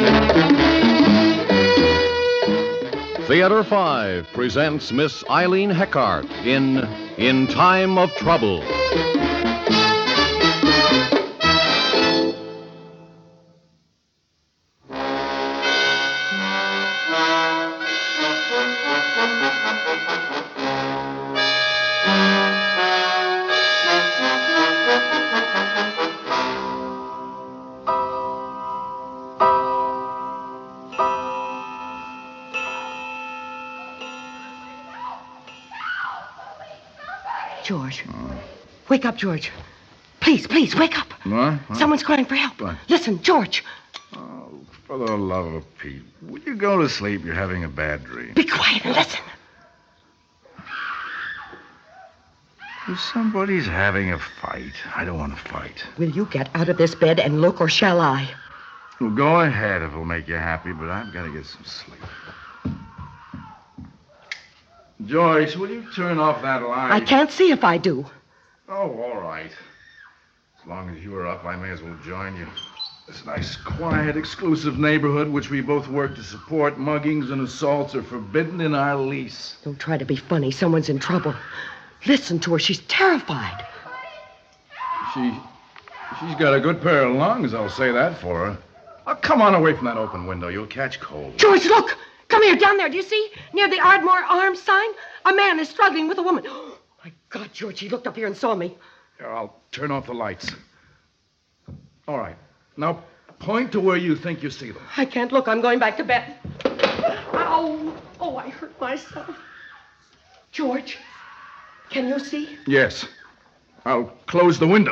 Theater 5 presents Miss Eileen Heckart in Time of Trouble. George. Wake up, George. Please, wake up. What? Someone's crying for help. What? Listen, George. Oh, for the love of Pete. Will you go to sleep? You're having a bad dream. Be quiet and listen. If somebody's having a fight, I don't want to fight. Will you get out of this bed and look, or shall I? Well, go ahead if it'll make you happy, but I've got to get some sleep. Joyce, will you turn off that light? I can't see if I do. Oh, all right. As long as you are up, I may as well join you. This nice, quiet, exclusive neighborhood which we both work to support, muggings and assaults are forbidden in our lease. Don't try to be funny. Someone's in trouble. Listen to her. She's terrified. She's got a good pair of lungs, I'll say that for her. Oh, come on away from that open window. You'll catch cold. George, look! Come here, down there. Do you see? Near the Ardmore Arms sign, a man is struggling with a woman. Oh, my God, George, he looked up here and saw me. Here, I'll turn off the lights. All right. Now, point to where you think you see them. I can't look. I'm going back to bed. Ow! Oh, I hurt myself. George, can you see? Yes. I'll close the window.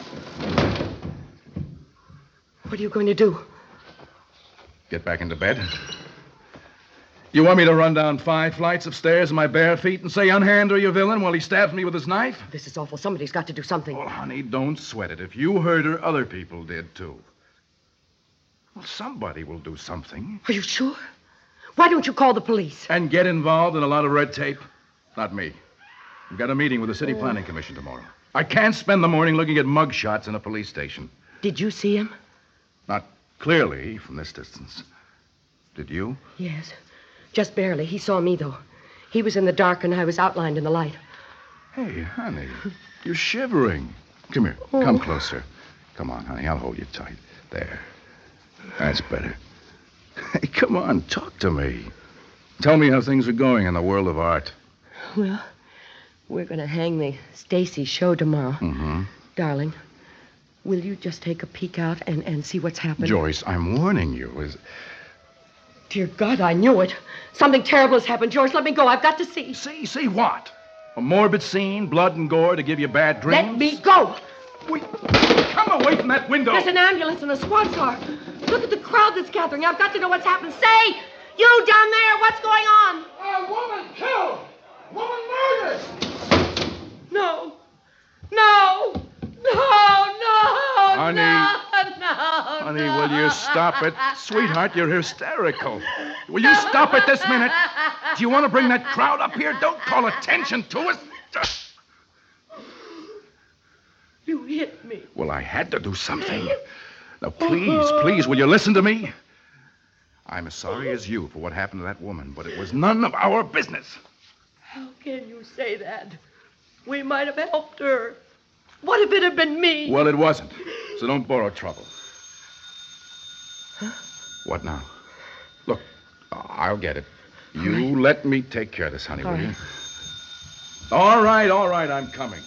What are you going to do? Get back into bed. You want me to run down 5 flights of stairs in my bare feet and say, unhand her, you villain, while he stabs me with his knife? This is awful. Somebody's got to do something. Well, honey, don't sweat it. If you hurt her, other people did, too. Well, somebody will do something. Are you sure? Why don't you call the police? And get involved in a lot of red tape? Not me. I've got a meeting with the City Planning Commission tomorrow. I can't spend the morning looking at mug shots in a police station. Did you see him? Not clearly from this distance. Did you? Yes. Just barely. He saw me, though. He was in the dark, and I was outlined in the light. Hey, honey, you're shivering. Come here. Oh. Come closer. Come on, honey. I'll hold you tight. There. That's better. Hey, come on. Talk to me. Tell me how things are going in the world of art. Well, we're going to hang the Stacy show tomorrow. Mm-hmm. Darling, will you just take a peek out and see what's happened? Joyce, I'm warning you. Dear God, I knew it. Something terrible has happened. George, let me go. I've got to see. See what? A morbid scene, blood and gore to give you bad dreams? Let me go. Wait, come away from that window. There's an ambulance and a squad car. Look at the crowd that's gathering. I've got to know what's happened. Say, you down there, what's going on? A woman killed. Woman murdered. No. No. No, no, Honey. no, Honey, will you stop it? Sweetheart, you're hysterical. Will you stop it this minute? Do you want to bring that crowd up here? Don't call attention to us. You hit me. Well, I had to do something. Now, please, will you listen to me? I'm as sorry as you for what happened to that woman, but it was none of our business. How can you say that? We might have helped her. What if it had been me? Well, it wasn't. So don't borrow trouble. Huh? What now? Look, I'll get it. You let me take care of this, honey, will you? All right, I'm coming.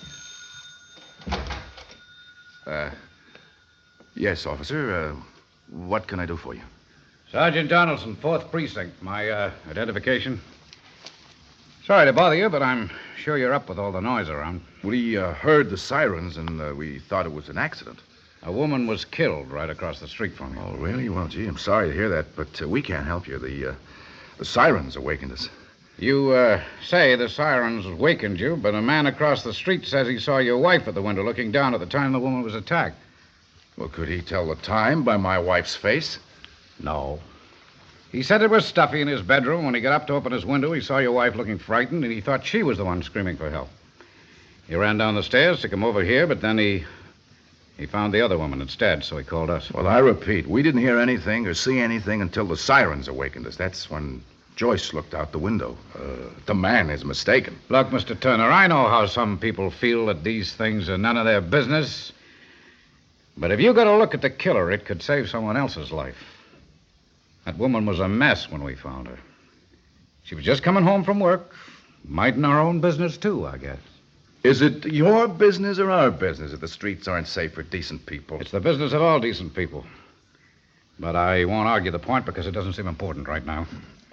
Yes, officer. What can I do for you? Sergeant Donaldson, 4th Precinct. My identification. Sorry to bother you, but I'm sure you're up with all the noise around. We heard the sirens, and we thought it was an accident. A woman was killed right across the street from you. Oh, really? Well, gee, I'm sorry to hear that, but we can't help you. The sirens awakened us. You say the sirens wakened you, but a man across the street says he saw your wife at the window looking down at the time the woman was attacked. Well, could he tell the time by my wife's face? No. He said it was stuffy in his bedroom. When he got up to open his window, he saw your wife looking frightened, and he thought she was the one screaming for help. He ran down the stairs to come over here, but then he He found the other woman instead, so he called us. Well, I repeat, we didn't hear anything or see anything until the sirens awakened us. That's when Joyce looked out the window. The man is mistaken. Look, Mr. Turner, I know how some people feel that these things are none of their business. But if you got a look at the killer, it could save someone else's life. That woman was a mess when we found her. She was just coming home from work, minding her own business, too, I guess. Is it your business or our business that the streets aren't safe for decent people? It's the business of all decent people. But I won't argue the point because it doesn't seem important right now.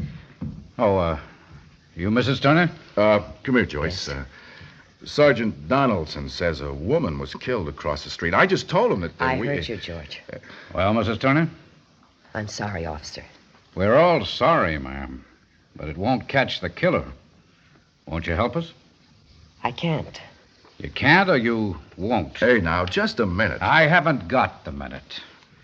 Oh, you Mrs. Turner? Come here, Joyce. Sergeant Donaldson says a woman was killed across the street. I just told him that I heard you, George. Well, Mrs. Turner? I'm sorry, officer. We're all sorry, ma'am. But it won't catch the killer. Won't you help us? I can't. You can't or you won't? Hey, now, just a minute. I haven't got the minute.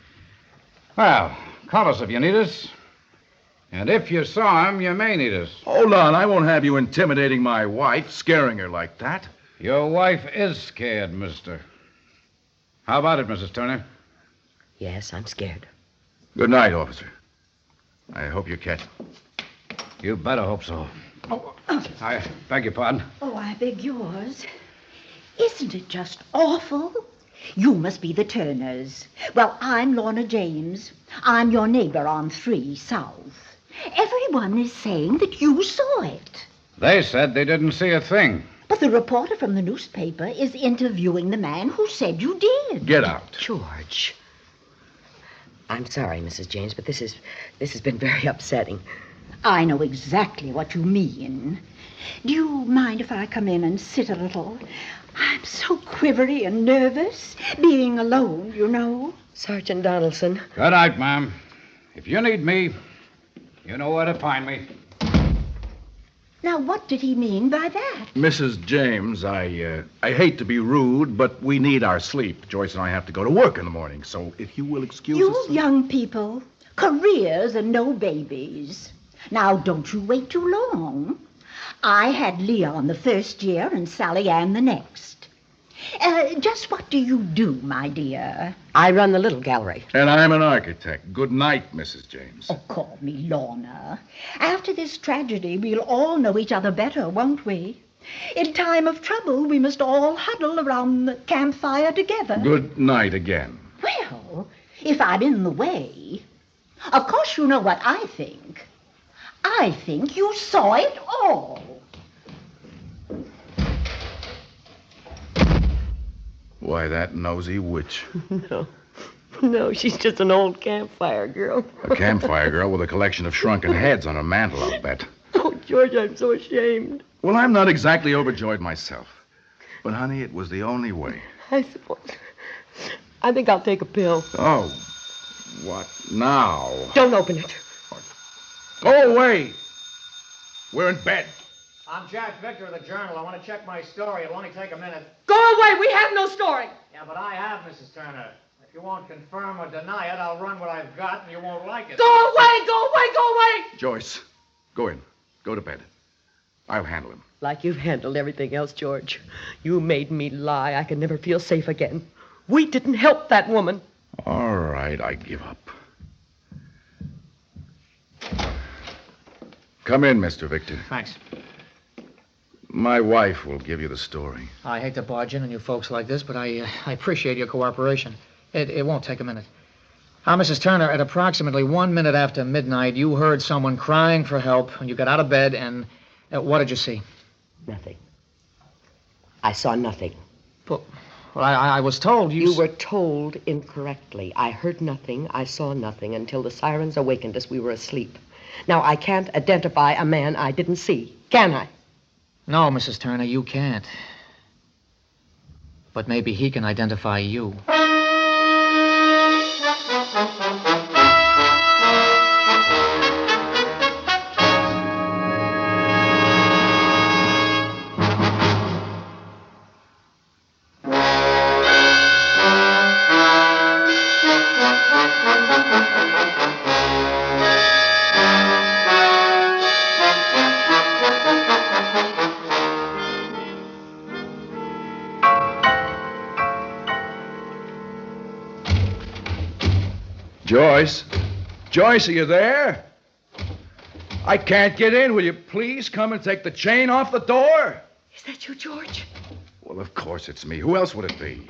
Well, call us if you need us. And if you saw him, you may need us. Hold on. I won't have you intimidating my wife, scaring her like that. Your wife is scared, mister. How about it, Mrs. Turner? Yes, I'm scared. Good night, officer. I hope you catch him. You better hope so. Oh, I beg your pardon. Oh, I beg yours. Isn't it just awful? You must be the Turners. Well, I'm Lorna James. I'm your neighbor on 3 South. Everyone is saying that you saw it. They said they didn't see a thing. But the reporter from the newspaper is interviewing the man who said you did. Get out. George. I'm sorry, Mrs. James, but this has been very upsetting. I know exactly what you mean. Do you mind if I come in and sit a little? I'm so quivery and nervous, being alone, you know. Sergeant Donaldson. Good night, ma'am. If you need me, you know where to find me. Now, what did he mean by that? Mrs. James, I hate to be rude, but we need our sleep. Joyce and I have to go to work in the morning, so if you will excuse You us... young people, careers and no babies. Now, don't you wait too long. I had Leon the first year and Sally Ann the next. Just what do you do, my dear? I run the little gallery. And I'm an architect. Good night, Mrs. James. Oh, call me Lorna. After this tragedy, we'll all know each other better, won't we? In time of trouble, we must all huddle around the campfire together. Good night again. Well, if I'm in the way, of course you know what I think. I think you saw it all. Why, that nosy witch. No, she's just an old campfire girl. A campfire girl with a collection of shrunken heads on her mantel, I'll bet. Oh, George, I'm so ashamed. Well, I'm not exactly overjoyed myself. But, honey, it was the only way. I suppose. I think I'll take a pill. Oh, what now? Don't open it. Go away. We're in bed. I'm Jack Victor of the Journal. I want to check my story. It'll only take a minute. go away. We have no story. Yeah, but I have, Mrs. Turner. If you won't confirm or deny it, I'll run what I've got, and you won't like it. Go away, go away, go away. Joyce, go in. Go to bed. I'll handle him. Like you've handled everything else, George. You made me lie. I can never feel safe again. We didn't help that woman. All right, I give up. Come in, Mr. Victor. Thanks. My wife will give you the story. I hate to barge in on you folks like this, but I appreciate your cooperation. It won't take a minute. Now, Mrs. Turner, at approximately 1 minute after midnight, you heard someone crying for help, and you got out of bed, and what did you see? Nothing. I saw nothing. Well, I was told You were told incorrectly. I heard nothing. I saw nothing until the sirens awakened us. We were asleep. Now, I can't identify a man I didn't see, can I? No, Mrs. Turner, you can't. But maybe he can identify you. Joyce? Joyce, are you there? I can't get in. Will you please come and take the chain off the door? Is that you, George? Well, of course it's me. Who else would it be?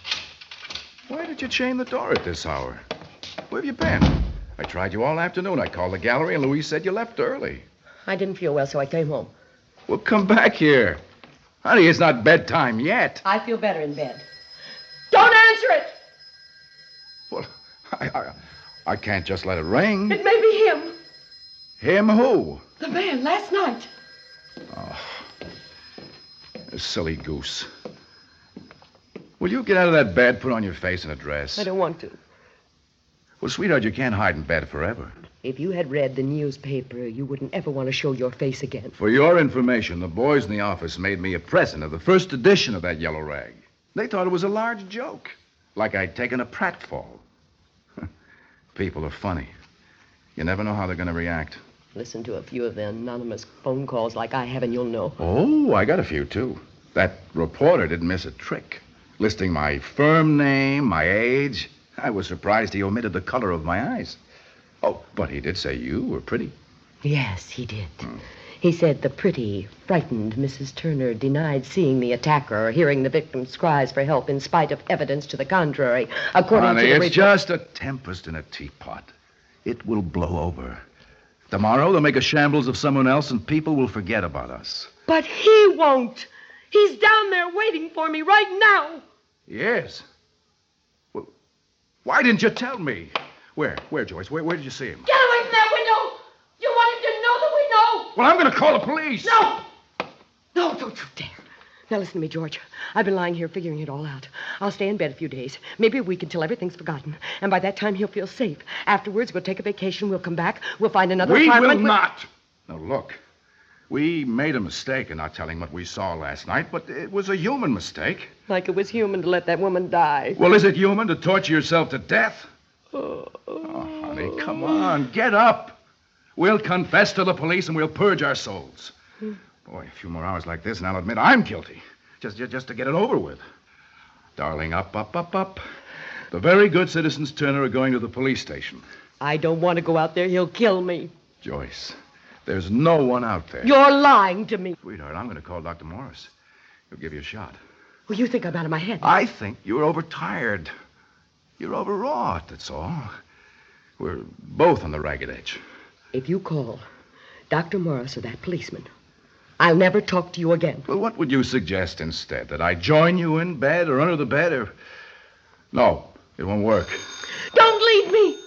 Why did you chain the door at this hour? Where have you been? I tried you all afternoon. I called the gallery, and Louise said you left early. I didn't feel well, so I came home. Well, come back here. Honey, it's not bedtime yet. I feel better in bed. Don't answer it! Well, I can't just let it ring. It may be him. Him who? The man last night. Oh, a silly goose. Will you get out of that bed, put on your face and a dress? I don't want to. Well, sweetheart, you can't hide in bed forever. If you had read the newspaper, you wouldn't ever want to show your face again. For your information, the boys in the office made me a present of the first edition of that yellow rag. They thought it was a large joke, like I'd taken a pratfall. People are funny. You never know how they're going to react. Listen to a few of the anonymous phone calls like I have, and you'll know. Oh, I got a few, too. That reporter didn't miss a trick. Listing my firm name, my age. I was surprised he omitted the color of my eyes. Oh, but he did say you were pretty. Yes, he did. He said the pretty, frightened Mrs. Turner denied seeing the attacker or hearing the victim's cries for help in spite of evidence to the contrary. According Honey, to the it's report... just a tempest in a teapot. It will blow over. Tomorrow they'll make a shambles of someone else and people will forget about us. But he won't. He's down there waiting for me right now. Yes. Well, why didn't you tell me? Where, Joyce? Where did you see him? Get away from that window. You want him to know that we know. Well, I'm going to call the police. No. No, don't you dare. Now listen to me, George. I've been lying here figuring it all out. I'll stay in bed a few days, maybe a week until everything's forgotten. And by that time, he'll feel safe. Afterwards, we'll take a vacation, we'll come back, we'll find another We apartment. will not. Now, look. We made a mistake in not telling what we saw last night, but it was a human mistake. Like it was human to let that woman die. Well, is it human to torture yourself to death? Oh, honey, come on. Get up. We'll confess to the police and we'll purge our souls. Boy, a few more hours like this and I'll admit I'm guilty. Just to get it over with. Darling, up. The very good citizens Turner are going to the police station. I don't want to go out there. He'll kill me. Joyce, there's no one out there. You're lying to me. Sweetheart, I'm going to call Dr. Morris. He'll give you a shot. Well, you think I'm out of my head. I think you're overtired. You're overwrought, that's all. We're both on the ragged edge. If you call Dr. Morris or that policeman, I'll never talk to you again. Well, what would you suggest instead? That I join you in bed or under the bed or... No, it won't work. Don't leave me.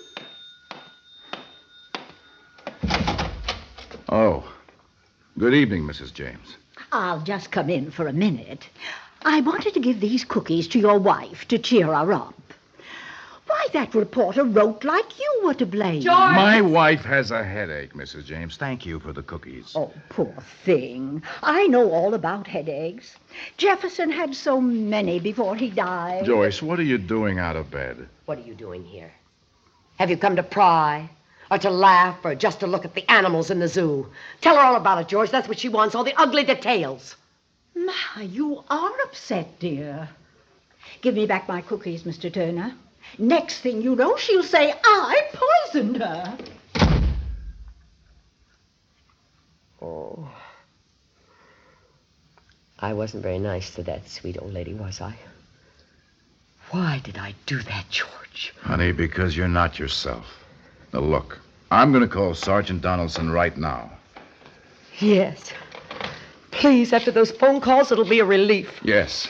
Oh, good evening, Mrs. James. I'll just come in for a minute. I wanted to give these cookies to your wife to cheer her up. Why, that reporter wrote like you were to blame. George! My wife has a headache, Mrs. James. Thank you for the cookies. Oh, poor thing. I know all about headaches. Jefferson had so many before he died. Joyce, what are you doing out of bed? What are you doing here? Have you come to pry? Or to laugh? Or just to look at the animals in the zoo? Tell her all about it, George. That's what she wants, all the ugly details. My, you are upset, dear. Give me back my cookies, Mr. Turner. Next thing you know, she'll say I poisoned her. Oh. I wasn't very nice to that sweet old lady, was I? Why did I do that, George? Honey, because you're not yourself. Now, look, I'm going to call Sergeant Donaldson right now. Yes. Please, after those phone calls, it'll be a relief. Yes.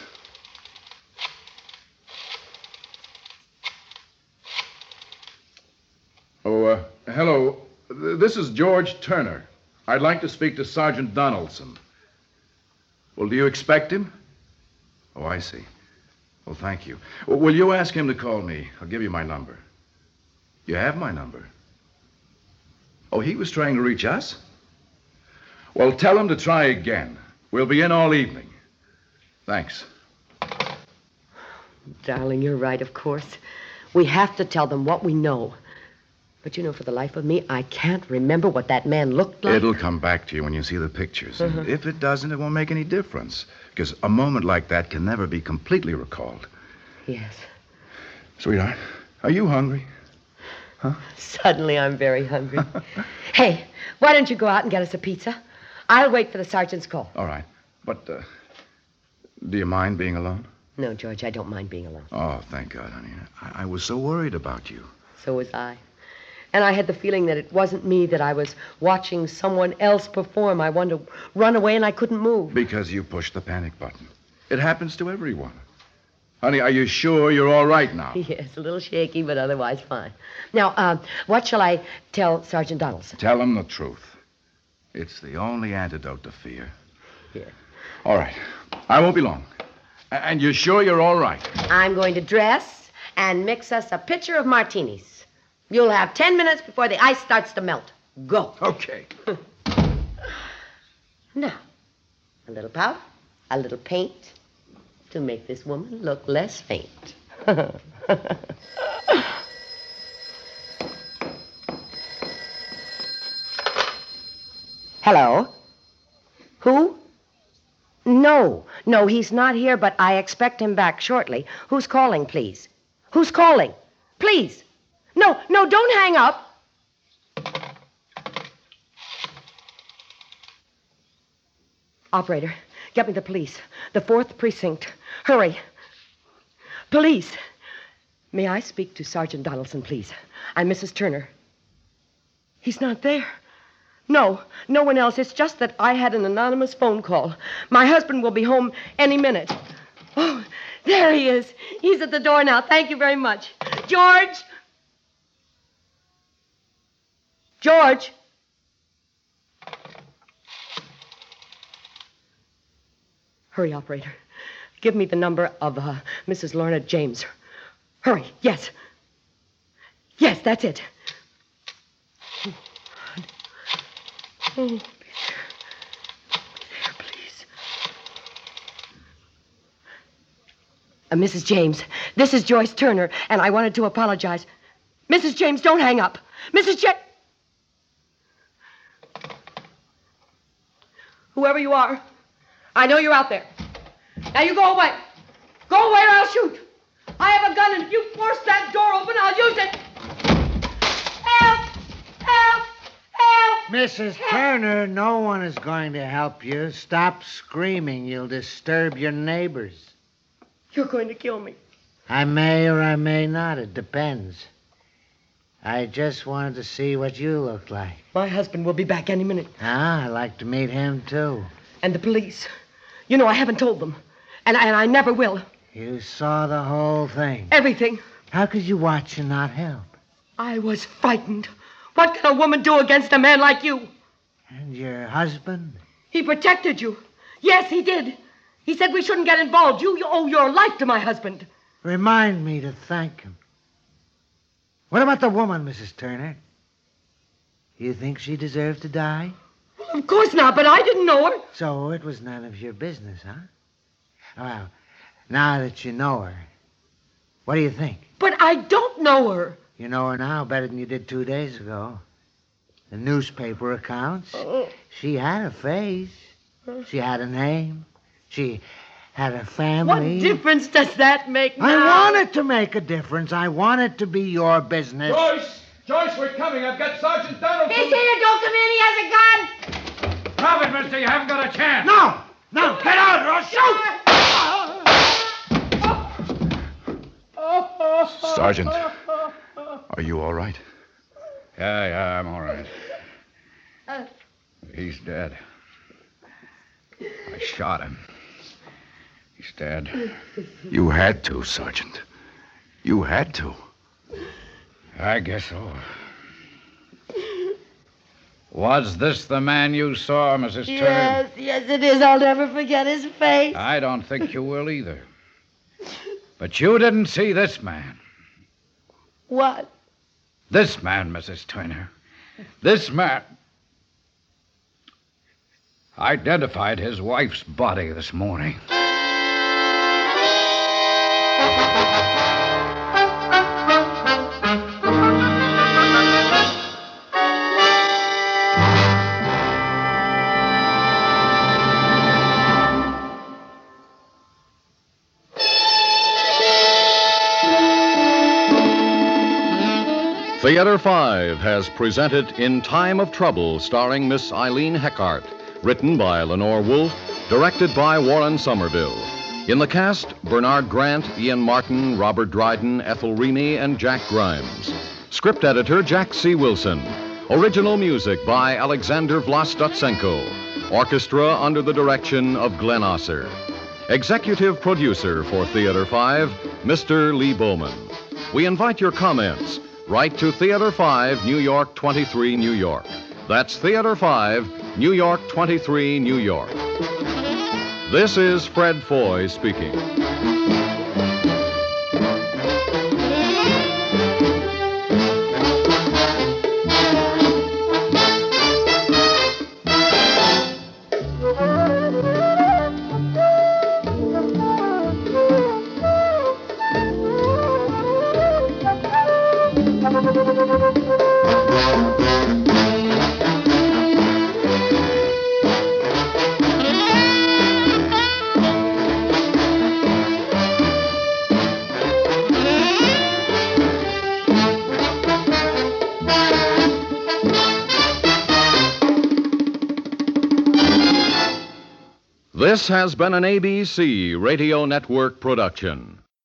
Oh, hello. This is George Turner. I'd like to speak to Sergeant Donaldson. Well, do you expect him? Oh, I see. Well, thank you. Will you ask him to call me? I'll give you my number. You have my number. Oh, he was trying to reach us? Well, tell him to try again. We'll be in all evening. Thanks. Darling, you're right, of course. We have to tell them what we know. But you know, for the life of me, I can't remember what that man looked like. It'll come back to you when you see the pictures. And if it doesn't, it won't make any difference. Because a moment like that can never be completely recalled. Yes. Sweetheart, are you hungry? Huh? Suddenly, I'm very hungry. Hey, why don't you go out and get us a pizza? I'll wait for the sergeant's call. All right. But, do you mind being alone? No, George, I don't mind being alone. Oh, thank God, honey. I was so worried about you. So was I. And I had the feeling that it wasn't me, that I was watching someone else perform. I wanted to run away and I couldn't move. Because you pushed the panic button. It happens to everyone. Honey, are you sure you're all right now? Yes, a little shaky, but otherwise fine. Now, what shall I tell Sergeant Donaldson? Tell him the truth. It's the only antidote to fear. Here. All right. I won't be long. And you're sure you're all right? I'm going to dress and mix us a pitcher of martinis. You'll have 10 minutes before the ice starts to melt. Go. Okay. Now, a little powder, a little paint to make this woman look less faint. Hello? Who? No, he's not here, but I expect him back shortly. Who's calling, please? Who's calling? Please. No, don't hang up. Operator, get me the police. The 4th precinct. Hurry. Police. May I speak to Sergeant Donaldson, please? I'm Mrs. Turner. He's not there. No one else. It's just that I had an anonymous phone call. My husband will be home any minute. Oh, there he is. He's at the door now. Thank you very much. George! George! Hurry, operator. Give me the number of Mrs. Lorna James. Hurry. Yes. Yes, that's it. Oh, be there. Be there, please. Mrs. James, this is Joyce Turner, and I wanted to apologize. Mrs. James, don't hang up. Mrs. James. Whoever you are, I know you're out there. Now you go away. Go away or I'll shoot. I have a gun, and if you force that door open, I'll use it. Help! Help! Help! Mrs. Turner, no one is going to help you. Stop screaming. You'll disturb your neighbors. You're going to kill me. I may or I may not. It depends. I just wanted to see what you looked like. My husband will be back any minute. Ah, I'd like to meet him, too. And the police. You know, I haven't told them. And I never will. You saw the whole thing. Everything. How could you watch and not help? I was frightened. What can a woman do against a man like you? And your husband? He protected you. Yes, he did. He said we shouldn't get involved. You owe your life to my husband. Remind me to thank him. What about the woman, Mrs. Turner? You think she deserved to die? Well, of course not, but I didn't know her. So it was none of your business, huh? Well, now that you know her, what do you think? But I don't know her. You know her now better than you did 2 days ago. The newspaper accounts. She had a face. She had a name. She had a family. What difference does that make now? I want it to make a difference. I want it to be your business. Joyce, we're coming. I've got Sergeant Donaldson. He's here. Don't come in. He has a gun. Drop it, mister. You haven't got a chance. No, get out or I'll shoot. Sergeant, are you all right? Yeah, I'm all right. He's dead. I shot him. He's dead. You had to, Sergeant. You had to. I guess so. Was this the man you saw, Mrs. Turner? Yes, it is. I'll never forget his face. I don't think you will either. But you didn't see this man. What? This man, Mrs. Turner. This man identified his wife's body this morning. Theater 5 has presented In Time of Trouble, starring Miss Eileen Heckart, written by Lenore Wolfe, directed by Warren Somerville. In the cast, Bernard Grant, Ian Martin, Robert Dryden, Ethel Reamy, and Jack Grimes. Script editor, Jack C. Wilson. Original music by Alexander Vlastotsenko. Orchestra under the direction of Glenn Osser. Executive producer for Theater 5, Mr. Lee Bowman. We invite your comments. Write to Theater 5, New York 23, New York. That's Theater 5, New York 23, New York. This is Fred Foy speaking. This has been an ABC Radio Network production.